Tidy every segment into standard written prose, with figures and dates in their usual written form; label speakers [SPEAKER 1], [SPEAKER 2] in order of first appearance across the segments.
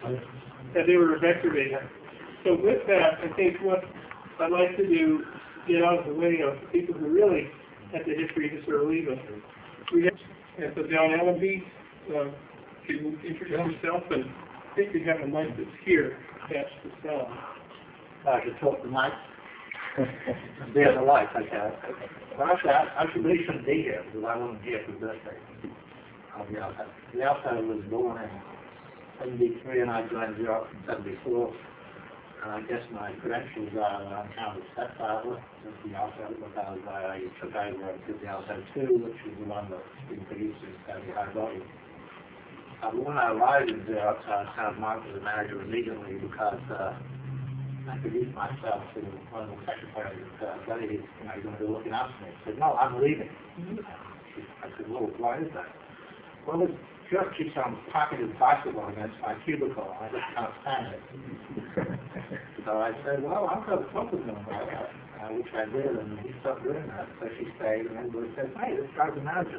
[SPEAKER 1] that they were a vector data. So with that, I think what I'd like to do is get out of the way of people who really at the history to sort of leave us. We have, and so John Allenby, can you introduce yourself? And I think we have a mic that's here attached to the cell.
[SPEAKER 2] I should talk to Mike. There's a light, okay. Well, actually, really shouldn't be here because I wasn't here for his birthday. Rialto was born in 73 and I joined Xerox in 74. And I guess my credentials are I'm kind of a stepfather of Rialto because I took over and did Rialto 2, which is the one that's been produced in fairly high volume. But when I arrived in Xerox, I was kind of marked as a manager immediately because I introduced myself to one of the secretaries and said, you're going to be looking after me. He said, no, I'm leaving. I said, well, why is that? Well, this jerk keeps on parking his bicycle against my cubicle. I just can't stand it. So I said, well, I'm going to talk with him about that, which I did, and he stopped doing that. So she stayed, and everybody said, hey, this guy's a manager.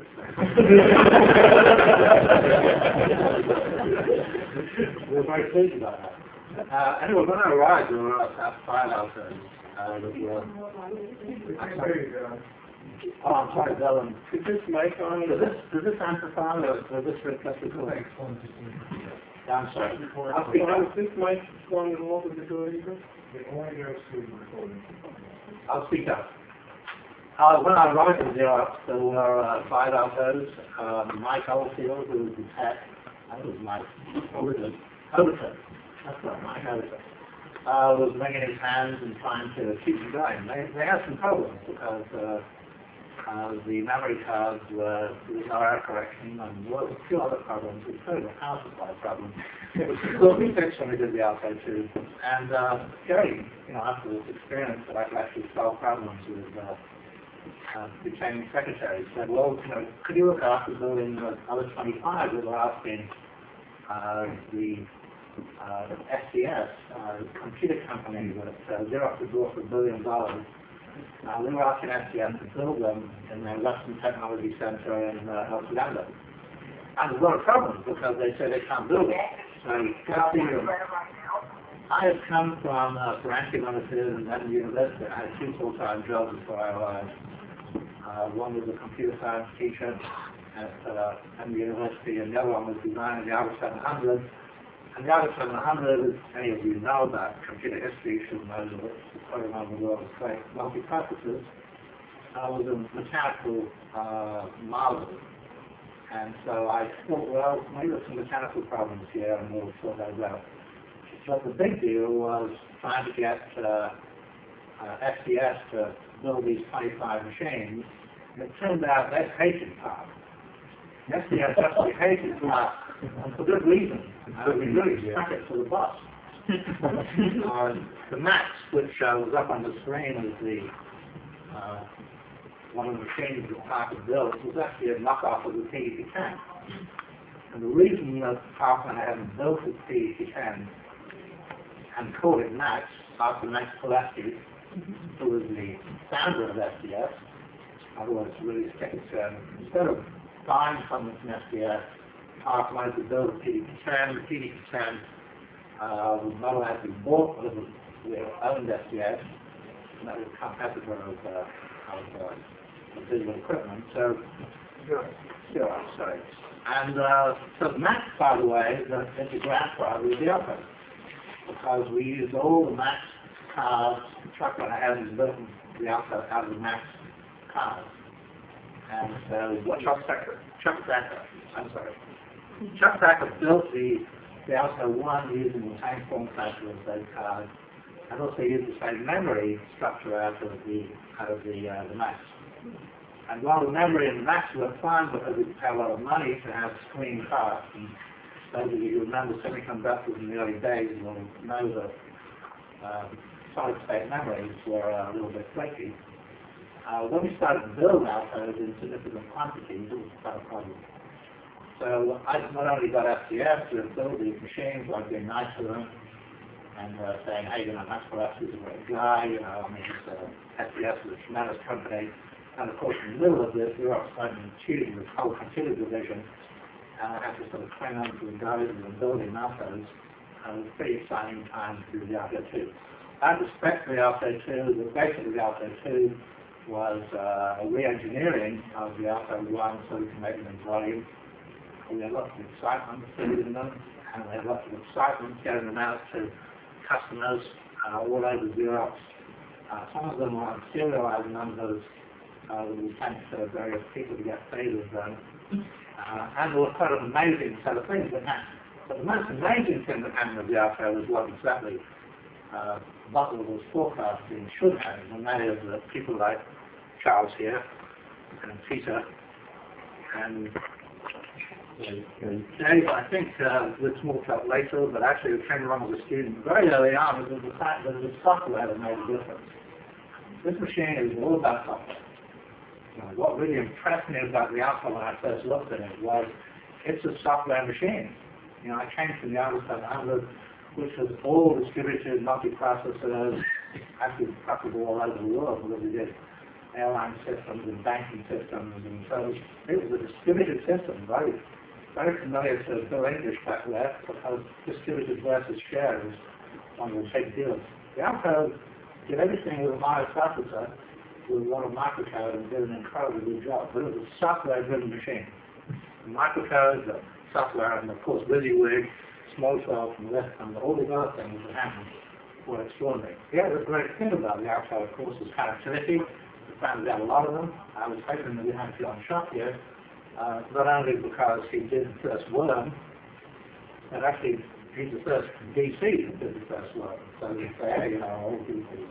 [SPEAKER 2] We were very pleased about that. Anyway, when I arrived, there were about 5 outfits. I'm sorry, Dylan.
[SPEAKER 1] Is this mic on?
[SPEAKER 2] Does this amplify or does this reflect the correct? I'm sorry.
[SPEAKER 1] Is this mic on and off of the recording?
[SPEAKER 2] I'll speak up. When I arrived in Xerox, there were 5 outfits. Mike Oldfield, who was the tech, that was Mike Overton. That's right, Mike Overton. Was wringing his hands and trying to keep them going. They had some problems because the memory cards were no error correction and there were a few other problems. It was kind of a power supply problem. So we fixed when we did the Alto 2. And Gary, after this experience that I could actually solve problems with became secretary, said, well, could you look after building other 25 that were asking the SDS, computer company that Xerox had bought for $1 billion. They were asking SDS to build them in their Western Technology Center in El Segundo. And there's a lot of problems because they say they can't build it. So I had come from Ferranti Limited and then University. I had 2 full-time jobs before I arrived. One was a computer science teacher at the university, and the other one was designing the Alpha 700. And the Alpha 700, as many of you know about computer history, you should know that it's quite around the world of great multi-purposes, was a mechanical marvel. And so I thought, well, maybe there's some mechanical problems here, and we'll sort those out. But the big deal was trying to get SDS to build these 25 machines, and it turned out they hated parts. SDS actually hated parts, and for good reason. We really stuck it to the bus. The Max, which was up on the screen as the one of the machines that Parker built, was actually a knockoff of the TDP-10. And the reason that Parker hadn't built the TDP-10 and called it Max after Max Pilecki, who was the founder of SDS, otherwise really stick it to him, instead of buying something from SDS, Parker wanted to build a TDP-10. The TDP-10 was not allowed to be bought, but it was owned SDS, and that was a competitor of digital equipment. So, sorry. And so Max, by the way, is the grandfather of the Alpha, because we used all the Max cards. Chuck went ahead and built the Alpha out of the Max cards. And so Chuck Becker, I'm sorry. Chuck Becker built the Alpha 1 using the same form factor as those cards, and also used the same memory structure out of the Max. And while the memory in the Max were fine because it had a lot of money to have screen cards, and those of you who remember semiconductors in the early days will know that solid-state memories were a little bit flaky. When we started to build Alphas in significant quantities, it was quite a problem. So I not only got SDS to build these machines, like being nice to them, and saying, hey, Max Pilecki is a great guy, SDS is a tremendous company. And of course, in the middle of this, we were starting to choose this whole computer division, and I had to sort of cling on to the guys who were building Alphas. pretty exciting time to do the Alto 2. At respect to the Alto 2, the base of the Alto 2 was a re-engineering of the Alto 1 so we can make them in volume. We had lots of excitement in them, and we had lots of excitement getting them out to customers all over Europe. Some of them were serialized numbers we sent to various people to get favors done. And there were kind of amazing set of things that happened. But the most amazing thing that happened with the Alto was what exactly Butler was forecasting should happen, and that is that people like Charles here, and Peter, and Dave, I think we'll talk about later, but actually came along as a student very early on was the fact that the software that made a difference. This machine is all about software. What really impressed me about the Alto when I first looked at it was it's a software machine. I came from the Alto 700, which was all distributed multiprocessors, actually practically all over the world because we did airline systems and banking systems, and so it was a distributed system, very, very familiar to Bill English back there, because distributed versus shared was one of the big deals. The Alto did everything with a microprocessor, with a lot of microcode, and did an incredibly good job, but it was a software-driven machine. The microcode, the software, and of course WYSIWYG, Smalltalk, and all the other things that happened were extraordinary. The other great thing about the Alto, of course, was connectivity. We found out a lot of them. I was hoping that we had John Schock here, not only because he did the first worm, but actually he's the first DC that did the first worm. So we say, all DCs.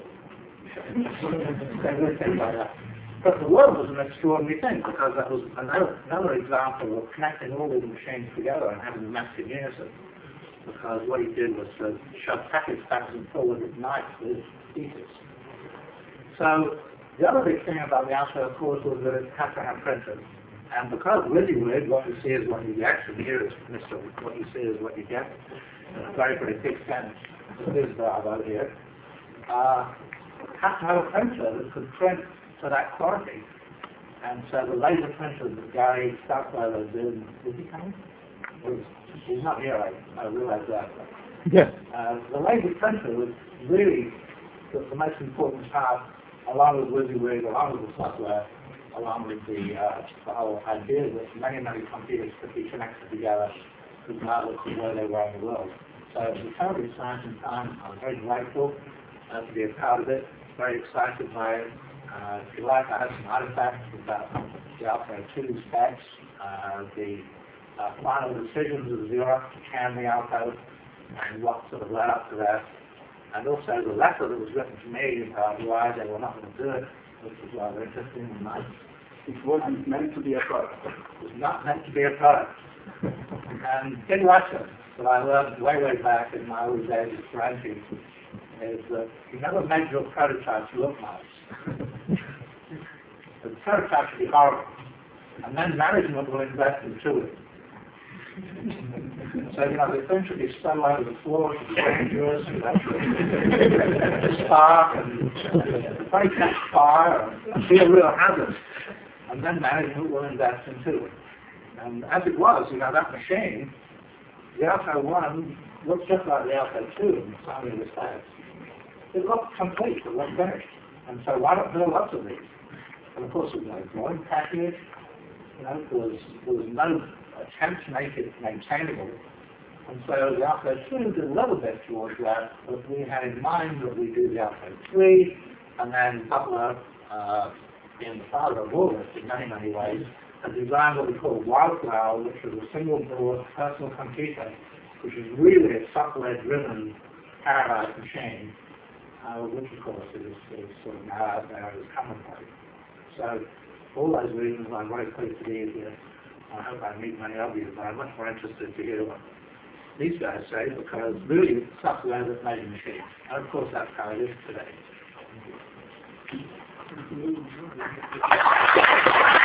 [SPEAKER 2] But the worm was an extraordinary thing because that was another example of connecting all these machines together and having them active in unison. Because what he did was to shove packets backwards and forward at night with pieces. So the other big thing about the Alto, of course, was that it had to have printers. And because WYSIWYG, what you see is what you get, and here is Mr. What you see is what you get. A very, very big sentence. This is over here. Had to have a printer that could print to that quality. And so the laser printer that Gary Stockwell did, is he coming? He's not here, I realize that.
[SPEAKER 3] Yeah.
[SPEAKER 2] The laser printer was really the most important part, along with WYSIWYG, along with the software, along with the whole idea that many, many computers could be connected together regardless of where they were in the world. So it was a totally exciting time. I'm very grateful to be a part of it, very excited by it. If you like, I have some artifacts about the Alto 2 specs, the final decisions of Xerox to can the Alto, and what sort of led up to that. And also the letter that was written to me why they were not going to do it, which was rather interesting and nice.
[SPEAKER 3] It wasn't meant to be a product.
[SPEAKER 2] It was not meant to be a product. And in Russia, that I learned way, way back in my early days of writing, is that you never make your prototypes look nice. The prototype should be horrible. And then management will invest into it. So, the thing should be spread over the floor, should be dangerous, spark, and probably catch fire, and be a real hazard. And then management will invest into it. And as it was, that machine, the Alto 1 looks just like the Alto 2 in some of the respects. It looked complete, it looked finished. And so why not build lots of these? And of course, it was a drawing package. There was no attempt to make it maintainable. And so the Alto 2 did a little bit towards that, but we had in mind that we do the Alto 3, and then Butler, being the father of all this in many, many ways, had designed what we call Wildflower, which was a single-board personal computer, which is really a software-driven paradise machine, which of course is sort of now out there as commonplace. So, for all those reasons, I'm very pleased to be here. I hope I meet many of you, but I'm much more interested to hear what these guys say, because really it's software that made the machine. And of course that's how it is today.